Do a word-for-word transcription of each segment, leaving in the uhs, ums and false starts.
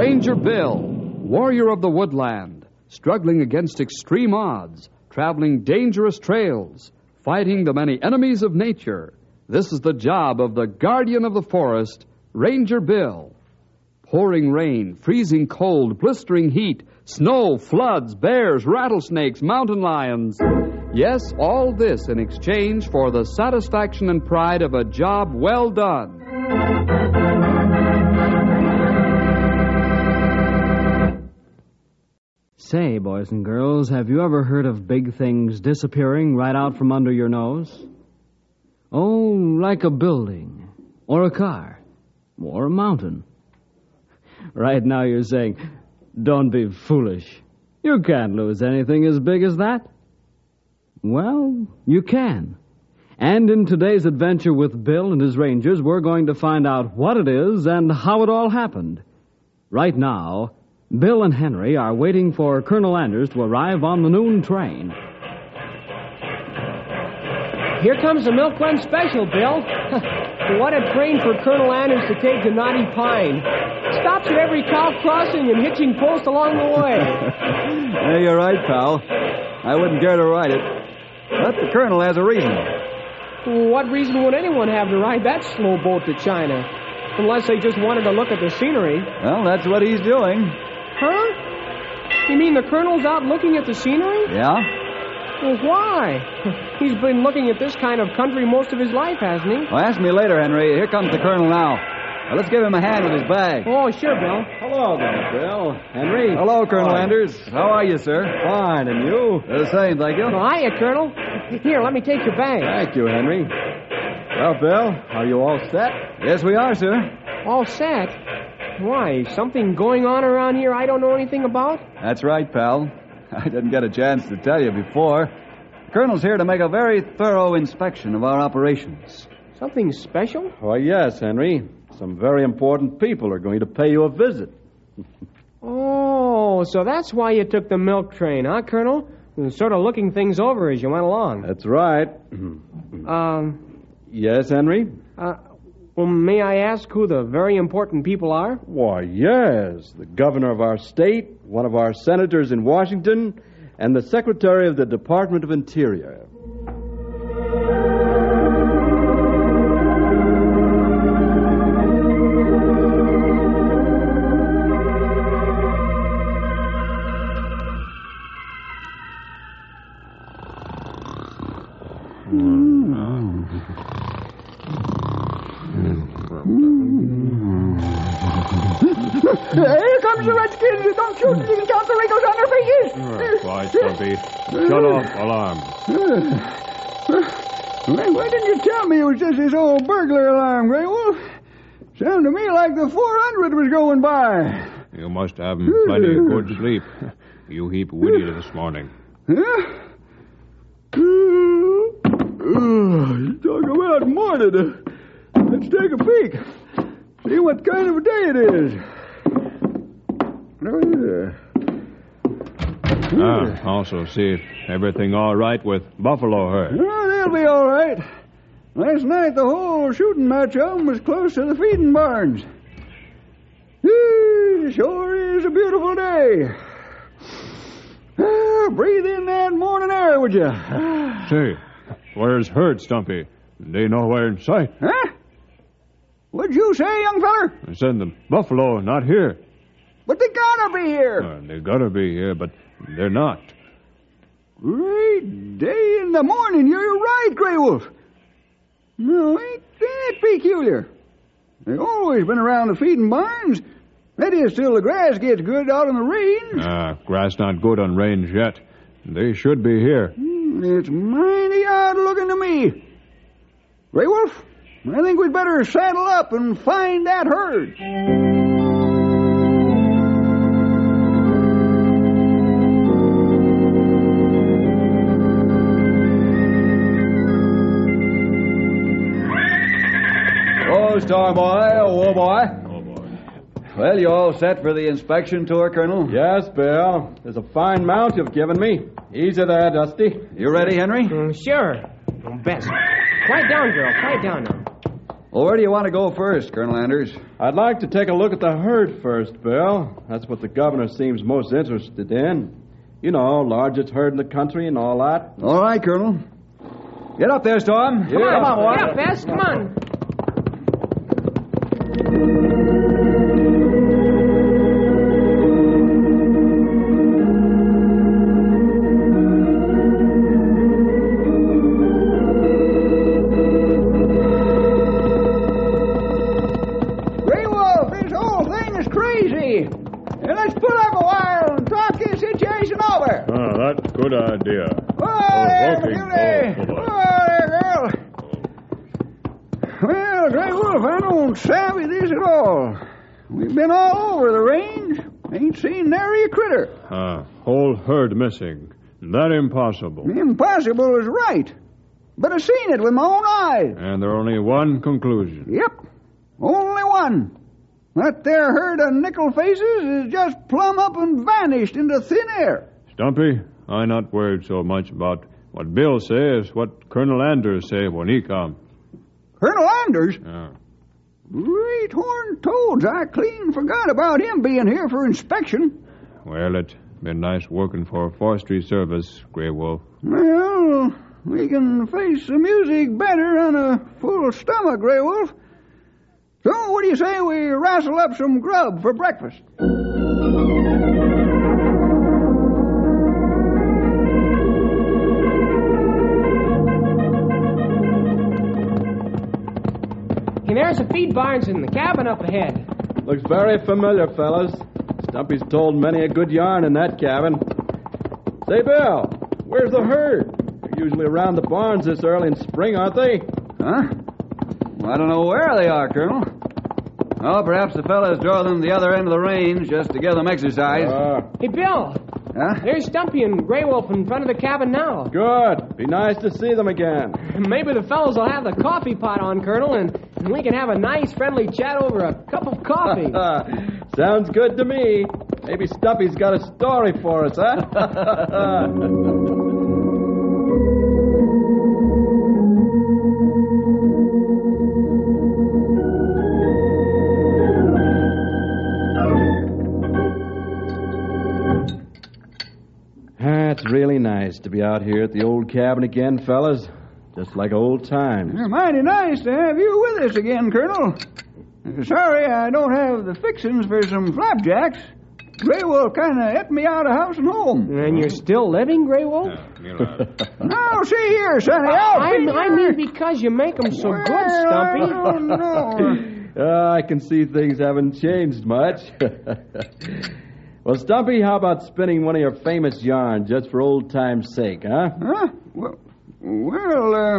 Ranger Bill, warrior of the woodland, struggling against extreme odds, traveling dangerous trails, fighting the many enemies of nature. This is the job of the guardian of the forest, Ranger Bill. Pouring rain, freezing cold, blistering heat, snow, floods, bears, rattlesnakes, mountain lions. Yes, all this in exchange for the satisfaction and pride of a job well done. Say, boys and girls, have you ever heard of big things disappearing right out from under your nose? Oh, like a building, or a car, or a mountain. Right now you're saying, don't be foolish. You can't lose anything as big as that. Well, you can. And in today's adventure with Bill and his Rangers, we're going to find out what it is and how it all happened. Right now, Bill and Henry are waiting for Colonel Anders to arrive on the noon train. Here comes the Milk Run Special, Bill. What a train for Colonel Anders to take to Knotty Pine. Stops at every cow crossing and hitching post along the way. Yeah, you're right, pal. I wouldn't dare to ride it. But the Colonel has a reason. What reason would anyone have to ride that slow boat to China? Unless they just wanted to look at the scenery. Well, that's what he's doing. Huh? You mean the Colonel's out looking at the scenery? Yeah? Well, why? He's been looking at this kind of country most of his life, hasn't he? Well, ask me later, Henry. Here comes the Colonel now. Now, let's give him a hand with his bag. Oh, sure, Bill. Hello there, Bill. Henry. Hello, Colonel Anders. How are you, sir? Fine, and you? The same, thank you. Well, hiya, Colonel. Here, let me take your bag. Thank you, Henry. Well, Bill, are you all set? Yes, we are, sir. All set? Why, something going on around here I don't know anything about? That's right, pal. I didn't get a chance to tell you before. The Colonel's here to make a very thorough inspection of our operations. Something special? Why, yes, Henry. Some very important people are going to pay you a visit. Oh, so that's why you took the milk train, huh, Colonel? Sort of looking things over as you went along. That's right. Um... Yes, Henry? Uh... Well, may I ask who the very important people are? Why, yes. The governor of our state, one of our senators in Washington, and the secretary of the Department of Interior. Here comes the Redskins. Don't shoot. You can count the wrinkles on their faces. Oh, quiet, Stumpy. Shut off alarm. Why, why didn't you tell me it was just this old burglar alarm, Grey Wolf? Sounded to me like the four hundred was going by. You must have plenty of good sleep. You heap witty this morning. Huh? Uh, talk about morning. Let's take a peek. See what kind of a day it is. Ah, also see if everything all right with Buffalo herd. Oh, they'll be all right. Last night, the whole shooting match of 'em was close to the feeding barns. It sure is a beautiful day. Ah, breathe in that morning air, would you? Say, where's herd, Stumpy? They nowhere in sight. Huh? What'd you say, young feller? I said the buffalo not here. But they gotta be here. Uh, they gotta be here, but they're not. Great day in the morning. You're right, Grey Wolf. No, ain't that peculiar? They've always been around the feeding barns. That is, till the grass gets good out on the range. Ah, grass not good on range yet. They should be here. It's mighty odd looking to me. Grey Wolf, I think we'd better saddle up and find that herd. Oh, Star Boy, oh, boy. Oh, boy. Well, you all set for the inspection tour, Colonel? Yes, Bill. There's a fine mount you've given me. Easy there, Dusty. You ready, Henry? Mm, sure. Best. Quiet down, girl. Quiet down now. Well, where do you want to go first, Colonel Anders? I'd like to take a look at the herd first, Bill. That's what the governor seems most interested in. You know, largest herd in the country and all that. All right, Colonel. Get up there, Storm. Come on, come on, get up, Bess. Come on. Grey Wolf, this whole thing is crazy. And let's pull up a while and talk this situation over. Ah, that's a good idea. Oh, there, walking. Beauty. Oh, boy. Oh, there, girl. Well, Grey Wolf, I don't savvy this at all. We've been all over the range. Ain't seen nary a critter. Ah, whole herd missing. That impossible. Impossible is right. But I seen it with my own eyes. And there only one conclusion. Yep. Only one. That there herd of nickel faces is just plumb up and vanished into thin air. Stumpy, I not worried so much about what Bill says, what Colonel Anders say when he come. Colonel Anders? Yeah. Great horn toads. I clean forgot about him being here for inspection. Well, it's been nice working for forestry service, Grey Wolf. Well, we can face the music better on a full stomach, Grey Wolf. So what do you say we wrestle up some grub for breakfast? Hey, there's the feed barns in the cabin up ahead. Looks very familiar, fellas. Stumpy's told many a good yarn in that cabin. Say, Bill, where's the herd? They're usually around the barns this early in spring, aren't they? Huh? Well, I don't know where they are, Colonel. Oh, perhaps the fellas draw them to the other end of the range just to give them exercise. Uh, Hey, Bill. Huh? There's Stumpy and Grey Wolf in front of the cabin now. good. Be nice to see them again. Maybe the fellows will have the coffee pot on, Colonel, and, and we can have a nice, friendly chat over a cup of coffee. Sounds good to me. Maybe Stumpy's got a story for us, huh? It's really nice to be out here at the old cabin again, fellas. Just like old times. It's mighty nice to have you with us again, Colonel. Sorry I don't have the fixings for some flapjacks. Grey Wolf kind of ate me out of house and home. And you're still living, Grey Wolf? Now, see here, Sonny. I'll I, feed I you. mean because you make them so Well, good, Stumpy. I don't know. Uh, I can see things haven't changed much. Well, Stumpy, how about spinning one of your famous yarns just for old time's sake, huh? Huh? Well, well uh,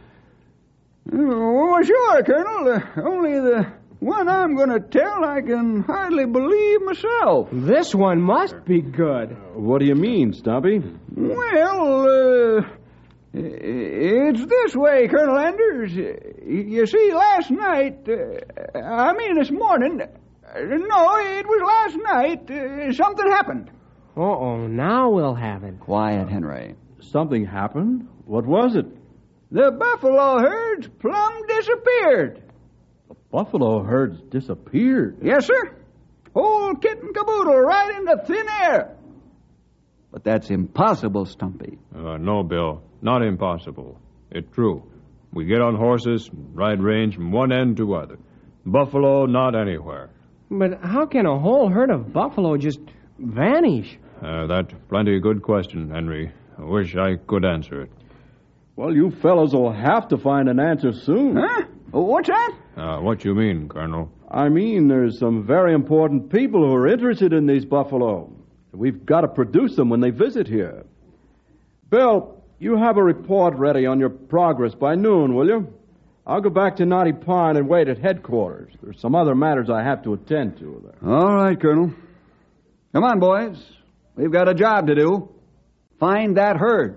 well, sure, Colonel. Uh, only the one I'm going to tell I can hardly believe myself. This one must be good. What do you mean, Stumpy? Well, uh, it's this way, Colonel Anders. You see, last night, uh, I mean this morning, no, it was last night, uh, something happened. Uh-oh, now we'll have it. Quiet, Henry. Something happened? What was it? The buffalo herds plumb disappeared. The buffalo herds disappeared. Yes, sir. Whole kit and caboodle right into thin air. But that's impossible, Stumpy. Uh, no, Bill. Not impossible. It's true. We get on horses, ride range from one end to other. Buffalo, not anywhere. But how can a whole herd of buffalo just vanish? Uh, that's plenty good question, Henry. I wish I could answer it. Well, you fellows will have to find an answer soon. Huh? What's that? Uh, what you mean, Colonel? I mean, there's some very important people who are interested in these buffalo. We've got to produce them when they visit here. Bill, you have a report ready on your progress by noon, will you? I'll go back to Knotty Pine and wait at headquarters. There's some other matters I have to attend to there. All right, Colonel. Come on, boys. We've got a job to do. Find that herd.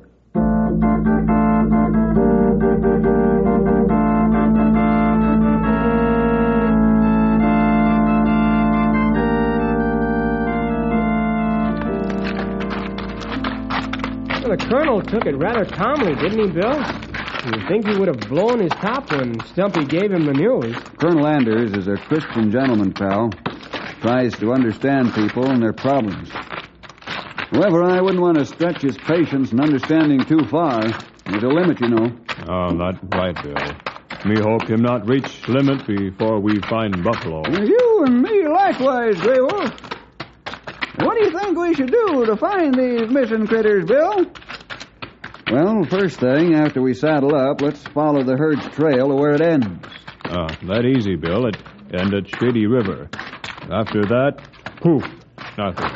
Well, the Colonel took it rather calmly, didn't he, Bill? You'd think he would have blown his top when Stumpy gave him the news. Colonel Anders is a Christian gentleman, pal. Tries to understand people and their problems. However, I wouldn't want to stretch his patience and understanding too far. There's a limit, you know. Oh, that's right, Bill. Me hope him not reach limit before we find Buffalo. You and me likewise, Grey Wolf. What do you think we should do to find these missing critters, Bill? Well, first thing, after we saddle up, let's follow the herd's trail to where it ends. Ah, that easy, Bill. It end at Shady River. After that, poof, nothing.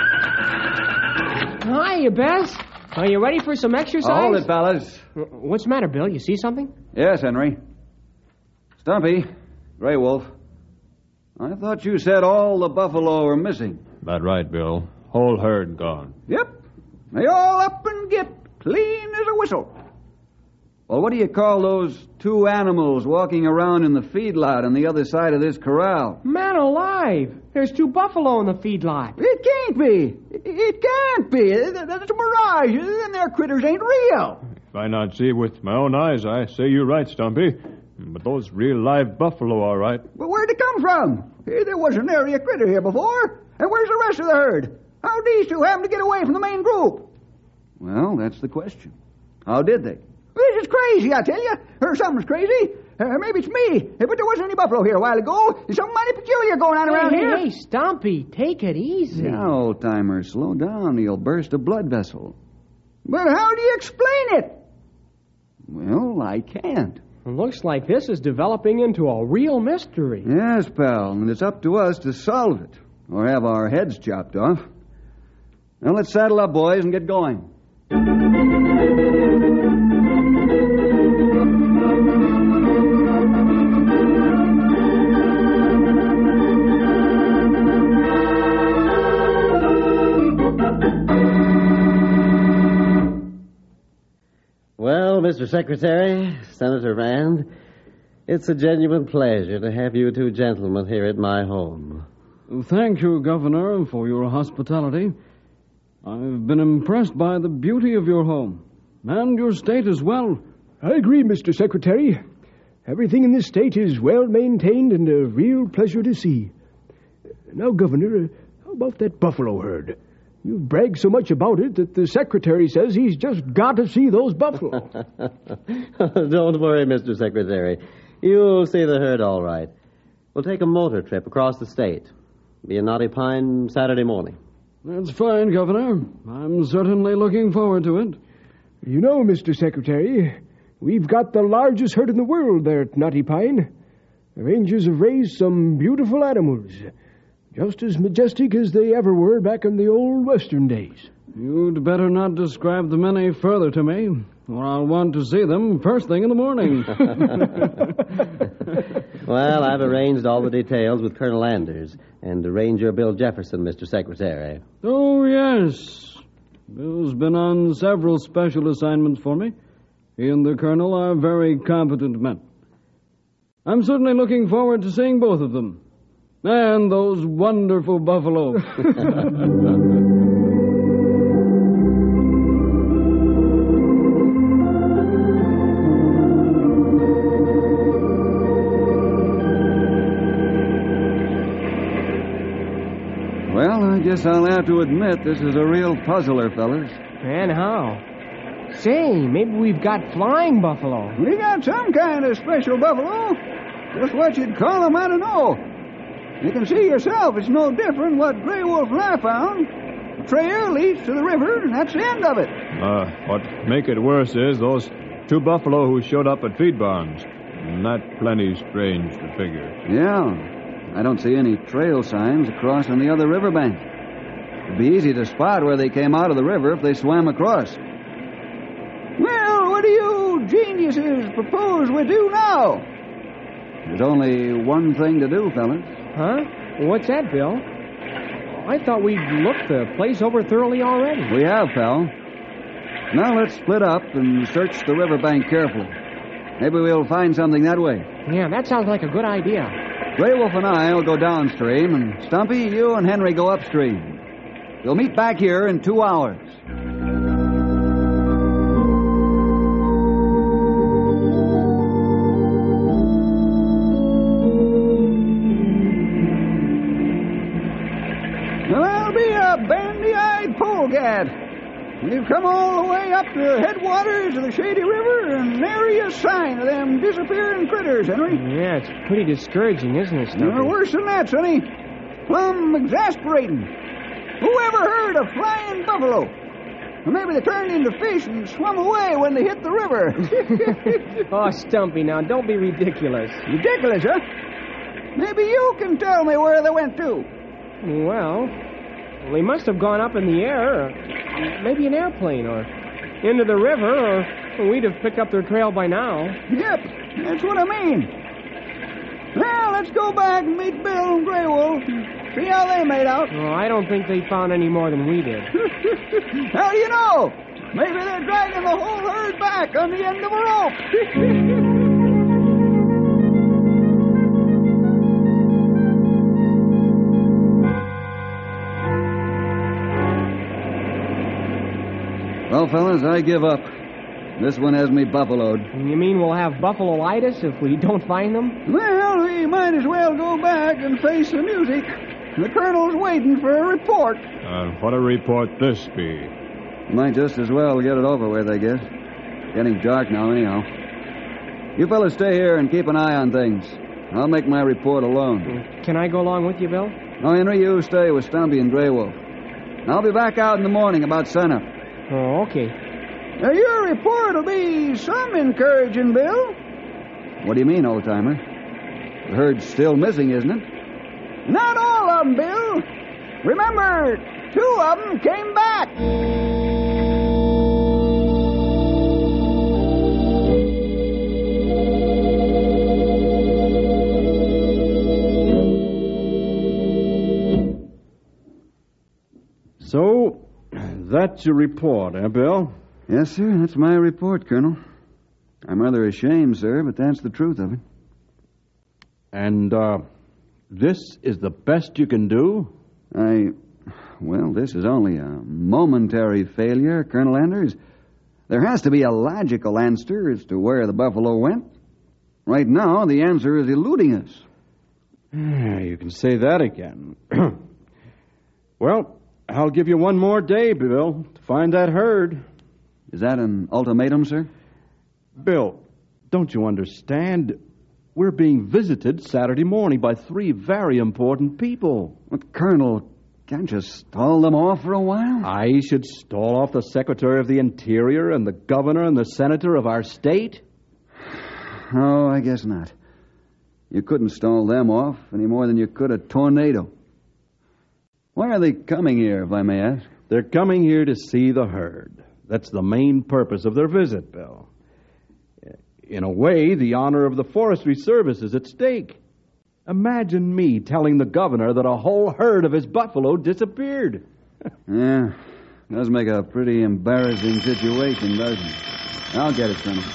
Hiya, Bess. Are you ready for some exercise? Hold it, fellas. What's the matter, Bill? You see something? Yes, Henry. Stumpy, Grey Wolf. I thought you said all the buffalo were missing. That right, Bill. Whole herd gone. Yep. They all up and get clean as a whistle. Well, what do you call those two animals walking around in the feedlot on the other side of this corral? Man alive! There's two buffalo in the feedlot. It can't be. It can't be. That's a mirage. Them there critters ain't real. If I not see it with my own eyes, I say you're right, Stumpy. But those real live buffalo, all right. But where'd they come from? There wasn't nary a critter here before. And where's the rest of the herd? How'd these two happen to get away from the main group? Well, that's the question. How did they? This is crazy, I tell you. Or something's crazy. Uh, maybe it's me. But there wasn't any buffalo here a while ago. There's something mighty peculiar going on hey, around hey, here. Hey, Stumpy, take it easy. Now, old-timer, slow down. You'll burst a blood vessel. But how do you explain it? Well, I can't. It looks like this is developing into a real mystery. Yes, pal, and it's up to us to solve it, or have our heads chopped off. Now, let's saddle up, boys, and get going. Well, Mister Secretary, Senator Rand, it's a genuine pleasure to have you two gentlemen here at my home. Thank you, Governor, for your hospitality. I've been impressed by the beauty of your home, and your state as well. I agree, Mister Secretary. Everything in this state is well maintained and a real pleasure to see. Now, Governor, how about that buffalo herd? You've bragged so much about it that the Secretary says he's just got to see those buffalo. Don't worry, Mister Secretary. You'll see the herd all right. We'll take a motor trip across the state. Be in Knotty Pine Saturday morning. That's fine, Governor. I'm certainly looking forward to it. You know, Mister Secretary, we've got the largest herd in the world there at Knotty Pine. The Rangers have raised some beautiful animals, just as majestic as they ever were back in the old Western days. You'd better not describe them any further to me, or I'll want to see them first thing in the morning. Well, I've arranged all the details with Colonel Anders and Ranger Bill Jefferson, Mister Secretary. Oh, yes. Bill's been on several special assignments for me. He and the Colonel are very competent men. I'm certainly looking forward to seeing both of them. And those wonderful buffalo. Well, I guess I'll have to admit this is a real puzzler, fellas. And how? Say, maybe we've got flying buffalo. We got some kind of special buffalo. Just what you'd call them, I don't know. You can see yourself, it's no different what Grey Wolf and I found. The trail leads to the river, and that's the end of it. Uh, what make it worse is those two buffalo who showed up at feed barns. And that plenty strange to figure. Yeah. I don't see any trail signs across on the other riverbank. It'd be easy to spot where they came out of the river if they swam across. Well, what do you geniuses propose we do now? There's only one thing to do, fellas. Huh? What's that, Bill? I thought we'd looked the place over thoroughly already. We have, pal. Now let's split up and search the riverbank carefully. Maybe we'll find something that way. Yeah, that sounds like a good idea. Grey Wolf and I will go downstream, and Stumpy, you and Henry go upstream. We'll meet back here in two hours. We've come all the way up to the headwaters of the Shady River, and nary a sign of them disappearing critters, Henry. Yeah, it's pretty discouraging, isn't it, Stumpy? No, worse than that, Sonny. Plumb exasperating. Who ever heard of flying buffalo? Or maybe they turned into fish and swum away when they hit the river. Oh, Stumpy, now, don't be ridiculous. Ridiculous, huh? Maybe you can tell me where they went to. Well, they must have gone up in the air, or maybe an airplane, or into the river, or we'd have picked up their trail by now. Yep, that's what I mean. Well, let's go back and meet Bill and Grey Wolf and see how they made out. Oh, I don't think they found any more than we did. How do you know? Maybe they're dragging the whole herd back on the end of a rope. Well, fellas, I give up. This one has me buffaloed. You mean we'll have buffalo-itis if we don't find them? Well, we might as well go back and face the music. The colonel's waiting for a report. And what a report this be. Might just as well get it over with, I guess. Getting dark now, anyhow. You fellas stay here and keep an eye on things. I'll make my report alone. Can I go along with you, Bill? No, Henry, you stay with Stumpy and Grey Wolf. I'll be back out in the morning about sunup. Oh, okay. Now, your report will be some encouraging, Bill. What do you mean, old-timer? The herd's still missing, isn't it? Not all of them, Bill. Remember, two of them came back. So, that's your report, eh, Bill? Yes, sir, that's my report, Colonel. I'm rather ashamed, sir, but that's the truth of it. And, uh, this is the best you can do? I... Well, this is only a momentary failure, Colonel Anders. There has to be a logical answer as to where the buffalo went. Right now, the answer is eluding us. You can say that again. Well, I'll give you one more day, Bill, to find that herd. Is that an ultimatum, sir? Bill, don't you understand? We're being visited Saturday morning by three very important people. But, Colonel, can't you stall them off for a while? I should stall off the Secretary of the Interior and the Governor and the Senator of our state? Oh, I guess not. You couldn't stall them off any more than you could a tornado. Why are they coming here, if I may ask? They're coming here to see the herd. That's the main purpose of their visit, Bill. In a way, the honor of the Forestry Service is at stake. Imagine me telling the governor that a whole herd of his buffalo disappeared. Yeah, does make a pretty embarrassing situation, doesn't it? I'll get it, Colonel.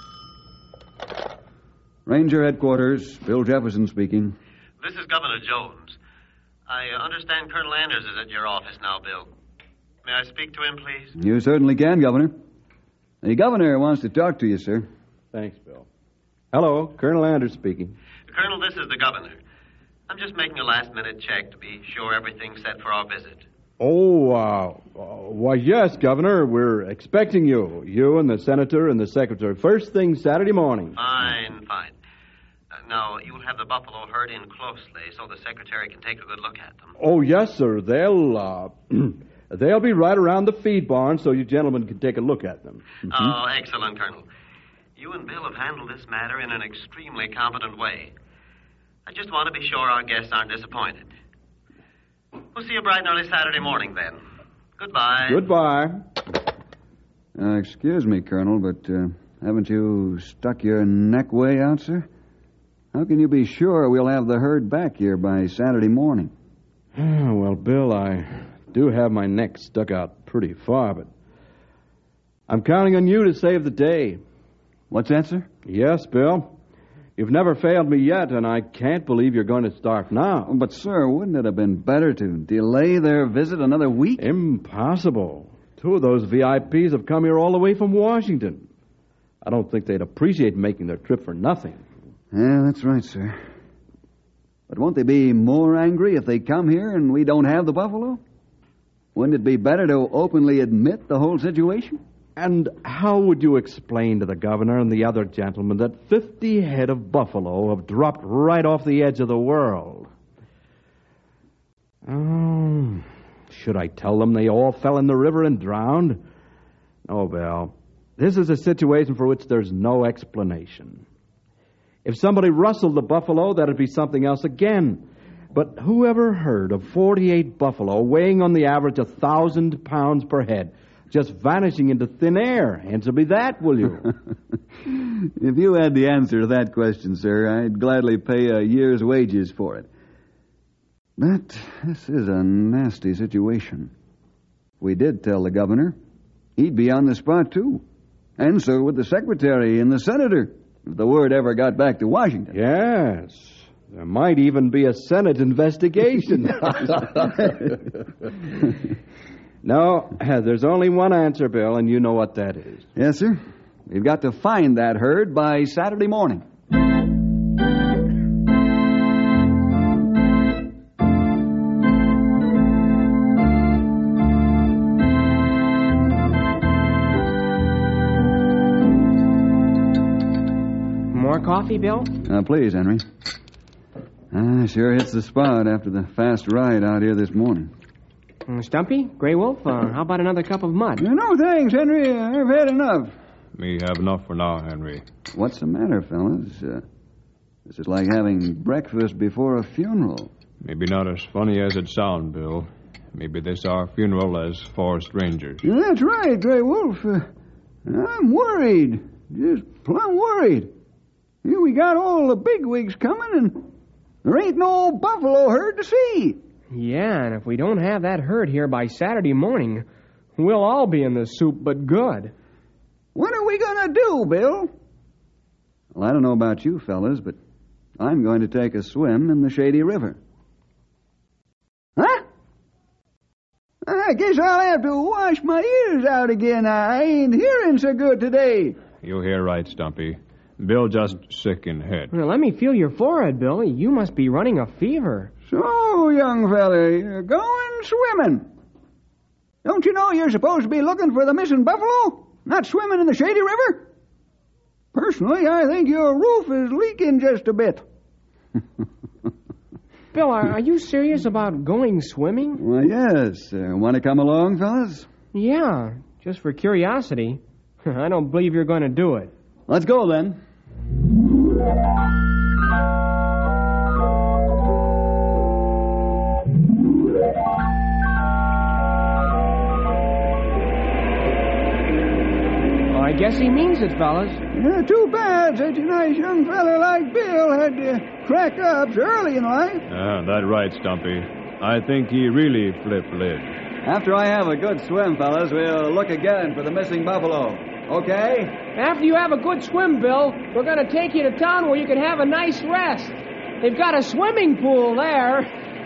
Ranger Headquarters, Bill Jefferson speaking. This is Governor Jones. I understand Colonel Anders is at your office now, Bill. May I speak to him, please? You certainly can, Governor. The governor wants to talk to you, sir. Thanks, Bill. Hello, Colonel Anders speaking. Colonel, this is the governor. I'm just making a last-minute check to be sure everything's set for our visit. Oh, uh, uh, why, yes, Governor. We're expecting you. You and the Senator and the Secretary. First thing Saturday morning. Fine, fine. Uh, now, you'll have the buffalo herd in closely so the Secretary can take a good look at them. Oh, yes, sir. They'll, uh, they'll be right around the feed barn so you gentlemen can take a look at them. Mm-hmm. Oh, excellent, Colonel. You and Bill have handled this matter in an extremely competent way. I just want to be sure our guests aren't disappointed. We'll see you bright and early Saturday morning, then. Goodbye. Goodbye. Uh, excuse me, Colonel, but uh, haven't you stuck your neck way out, sir? How can you be sure we'll have the herd back here by Saturday morning? Well, Bill, I do have my neck stuck out pretty far, but I'm counting on you to save the day. What's that, sir? Yes, Bill. You've never failed me yet, and I can't believe you're going to start now. But, sir, wouldn't it have been better to delay their visit another week? Impossible. Two of those V I Ps have come here all the way from Washington. I don't think they'd appreciate making their trip for nothing. Yeah, that's right, sir. But won't they be more angry if they come here and we don't have the buffalo? Wouldn't it be better to openly admit the whole situation? And how would you explain to the governor and the other gentlemen that fifty head of buffalo have dropped right off the edge of the world? Oh, should I tell them they all fell in the river and drowned? Oh, Bill, this is a situation for which there's no explanation. If somebody rustled the buffalo, that'd be something else again. But who ever heard of forty-eight buffalo weighing on the average a thousand pounds per head, just vanishing into thin air? Answer me that, will you? If you had the answer to that question, sir, I'd gladly pay a year's wages for it. But this is a nasty situation. If we did tell the governor, he'd be on the spot, too. And so would the secretary and the senator, if the word ever got back to Washington. Yes. There might even be a Senate investigation. No, there's only one answer, Bill, and you know what that is. Yes, sir. We've got to find that herd by Saturday morning. More coffee, Bill? Uh, please, Henry. Ah, sure hits the spot after the fast ride out here this morning. Mm, Stumpy, Grey Wolf, uh, how about another cup of mud? Uh, no, thanks, Henry. I've had enough. Me have enough for now, Henry. What's the matter, fellas? Uh, this is like having breakfast before a funeral. Maybe not as funny as it sounds, Bill. Maybe this our funeral as forest rangers. Yeah, that's right, Grey Wolf. Uh, I'm worried. Just plumb worried. Here we got all the bigwigs coming, and there ain't no buffalo herd to see. Yeah, and if we don't have that herd here by Saturday morning, we'll all be in the soup but good. What are we going to do, Bill? Well, I don't know about you fellas, but I'm going to take a swim in the Shady River. Huh? I guess I'll have to wash my ears out again. I ain't hearing so good today. You hear right, Stumpy. Bill just sick in head. Well, let me feel your forehead, Bill. You must be running a fever. So, young fella, you're going swimming. Don't you know you're supposed to be looking for the missing buffalo, not swimming in the Shady River? Personally, I think your roof is leaking just a bit. Bill, are, are you serious about going swimming? Well, yes. Uh, want to come along, fellas? Yeah, just for curiosity. I don't believe you're going to do it. Let's go, then. Well, I guess he means it, fellas. Yeah, too bad such a nice young fella like Bill had to crack up so early in life. Ah, that's right, Stumpy. I think he really flipped lid. After I have a good swim, fellas, we'll look again for the missing buffalo. Okay? After you have a good swim, Bill, we're going to take you to town where you can have a nice rest. They've got a swimming pool there.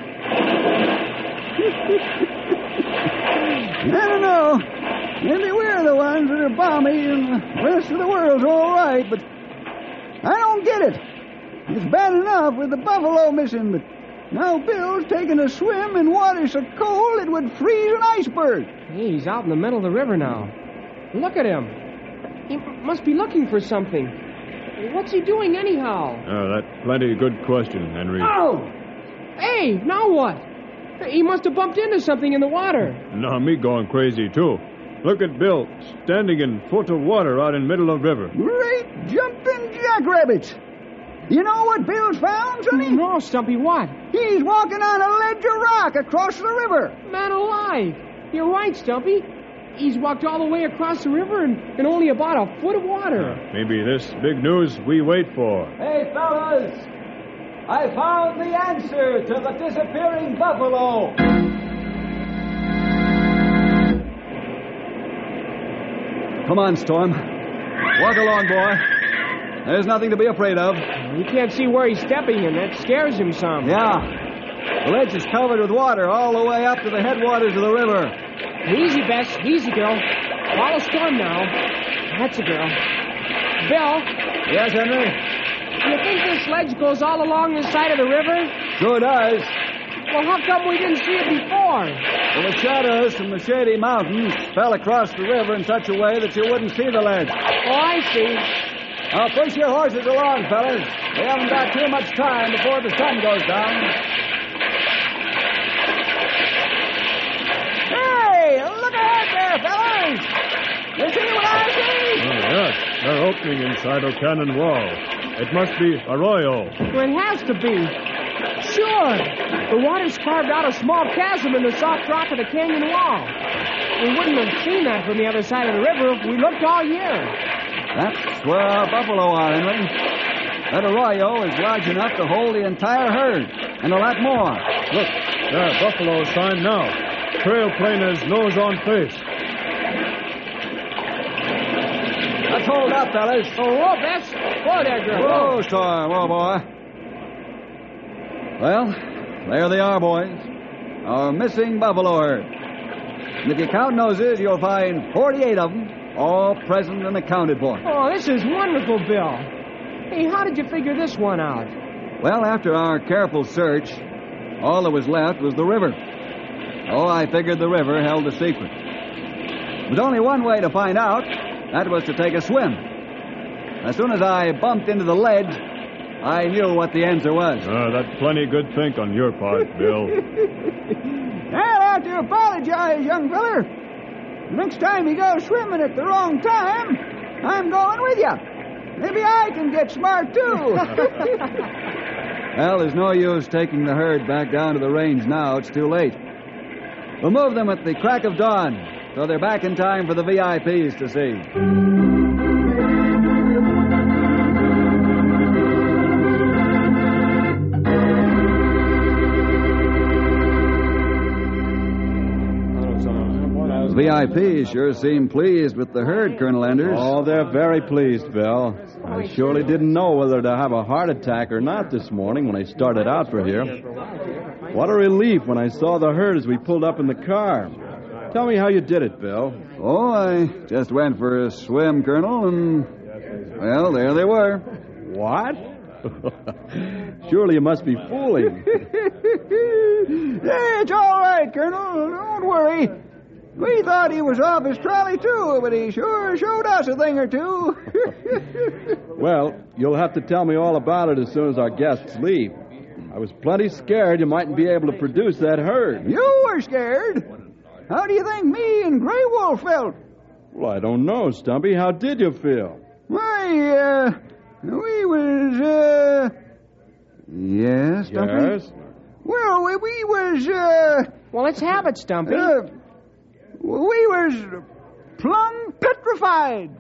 I don't know. Maybe we're the ones that are balmy and the rest of the world's all right, but I don't get it. It's bad enough with the buffalo missing, but now Bill's taking a swim in water so cold it would freeze an iceberg. Hey, he's out in the middle of the river now. Look at him. He must be looking for something. What's he doing anyhow? Oh, that's plenty good question, Henry. Oh! Hey, now what? He must have bumped into something in the water. Now me going crazy, too. Look at Bill, standing in foot of water out in middle of river. Great jumping jackrabbits. You know what Bill's found, Sonny? No, Stumpy, what? He's walking on a ledge of rock across the river. Man alive. You're right, Stumpy. He's walked all the way across the river in, in only about a foot of water. Maybe this big news we wait for. Hey, fellas! I found the answer to the disappearing buffalo. Come on, Storm. Walk along, boy. There's nothing to be afraid of. You can't see where he's stepping, and that scares him some. Yeah. The ledge is covered with water all the way up to the headwaters of the river. Easy, Bess. Easy, girl. Follow Storm now. That's a girl. Bill? Yes, Henry? Do you think this ledge goes all along the side of the river? Sure does. Well, how come we didn't see it before? Well, the shadows from the shady mountains fell across the river in such a way that you wouldn't see the ledge. Oh, I see. Now, push your horses along, fellas. We haven't got too much time before the sun goes down. Hey, look ahead there, fellas. You see what I see? Oh, yes. They're opening inside a cannon wall. It must be Arroyo. Well, it has to be. Sure. The water's carved out a small chasm in the soft rock of the canyon wall. We wouldn't have seen that from the other side of the river if we looked all year. That's where our buffalo are, Henry. That arroyo is large enough to hold the entire herd, and a lot more. Look, there, buffalo sign now. Trail planers nose on face. Let's hold up, fellas. Oh, whoa, Bess. Whoa there, girl. Whoa, Storm. Whoa, boy. Well, there they are, boys. Our missing buffalo herd. And if you count noses, you'll find forty-eight of them, all present and accounted for. Oh, this is wonderful, Bill. Hey, how did you figure this one out? Well, after our careful search, all that was left was the river. Oh, I figured the river held the secret. There was only one way to find out. That was to take a swim. As soon as I bumped into the ledge, I knew what the answer was. Uh, that's plenty good think on your part, Bill. I'll have to apologize, young feller. Next time you go swimming at the wrong time, I'm going with you. Maybe I can get smart, too. Well, there's no use taking the herd back down to the range now. It's too late. We'll move them at the crack of dawn, so they're back in time for the V I Ps to see. The V I Ps sure seem pleased with the herd, Colonel Anders. Oh, they're very pleased, Bill. I surely didn't know whether to have a heart attack or not this morning when I started out for here. What a relief when I saw the herd as we pulled up in the car. Tell me how you did it, Bill. Oh, I just went for a swim, Colonel, and, well, there they were. What? Surely you must be fooling. Yeah, it's all right, Colonel. Don't worry. We thought he was off his trolley, too, but he sure showed us a thing or two. Well, you'll have to tell me all about it as soon as our guests leave. I was plenty scared you mightn't be able to produce that herd. You were scared? How do you think me and Grey Wolf felt? Well, I don't know, Stumpy. How did you feel? Why, uh, we was, uh... Yes, Stumpy? Yes? Well, we, we was, uh... Well, let's have it, Stumpy. Uh, we was plumb petrified.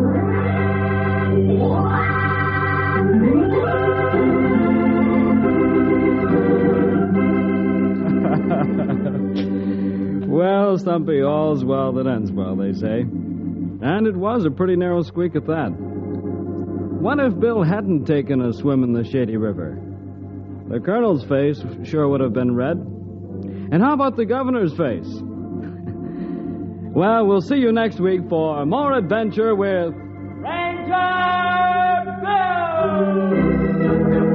Well, Stumpy, all's well that ends well, they say. And it was a pretty narrow squeak at that. What if Bill hadn't taken a swim in the shady river? The colonel's face sure would have been red. And how about the governor's face? Well, we'll see you next week for more adventure with Ranger Bill!